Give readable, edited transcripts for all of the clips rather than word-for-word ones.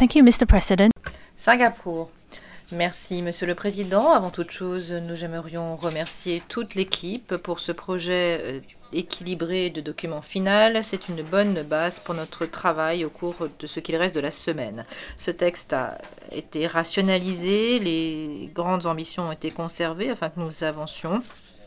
Thank you, Mr. President. Singapour. Merci, Monsieur le Président. Avant toute chose, nous aimerions remercier toute l'équipe pour ce projet équilibré de document final. C'est une bonne base pour notre travail au cours de ce qu'il reste de la semaine. Ce texte a été rationalisé, les grandes ambitions ont été conservées afin que nous avancions.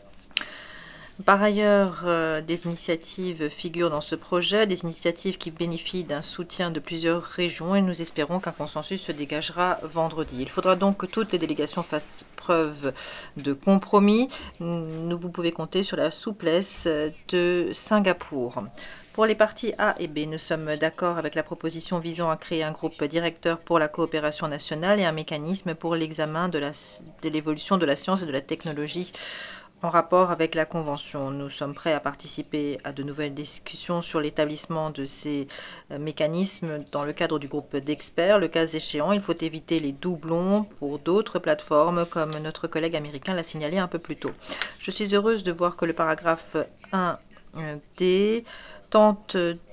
Par ailleurs, des initiatives figurent dans ce projet, des initiatives qui bénéficient d'un soutien de plusieurs régions et nous espérons qu'un consensus se dégagera vendredi. Il faudra donc que toutes les délégations fassent preuve de compromis. Vous pouvez compter sur la souplesse de Singapour. Pour les parties A et B, nous sommes d'accord avec la proposition visant à créer un groupe directeur pour la coopération nationale et un mécanisme pour l'examen de l'évolution de la science et de la technologie en rapport avec la Convention. Nous sommes prêts à participer à de nouvelles discussions sur l'établissement de ces mécanismes dans le cadre du groupe d'experts. Le cas échéant, il faut éviter les doublons pour d'autres plateformes, comme notre collègue américain l'a signalé un peu plus tôt. Je suis heureuse de voir que le paragraphe 1D tente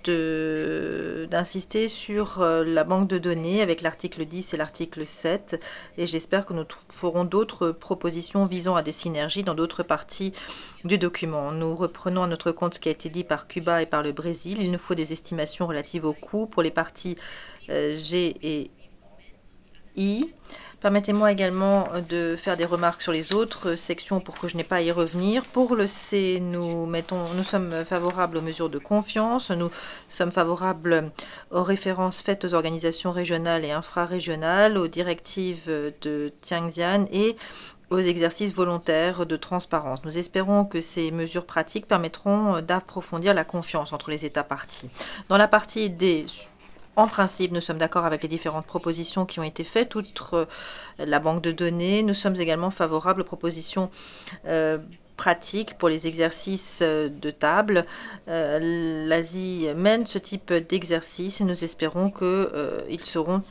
d'insister sur la banque de données avec l'article 10 et l'article 7 et j'espère que nous ferons d'autres propositions visant à des synergies dans d'autres parties du document. Nous reprenons à notre compte ce qui a été dit par Cuba et par le Brésil. Il nous faut des estimations relatives aux coûts pour les parties G et I. Permettez-moi également de faire des remarques sur les autres sections pour que je n'ai pas à y revenir. Pour le C, nous sommes favorables aux mesures de confiance, nous sommes favorables aux références faites aux organisations régionales et infrarégionales, aux directives de Tianxian et aux exercices volontaires de transparence. Nous espérons que ces mesures pratiques permettront d'approfondir la confiance entre les États parties. Dans la partie D, en principe, nous sommes d'accord avec les différentes propositions qui ont été faites, outre la banque de données. Nous sommes également favorables aux propositions pratiques pour les exercices de table. L'Asie mène ce type d'exercice et nous espérons qu'ils seront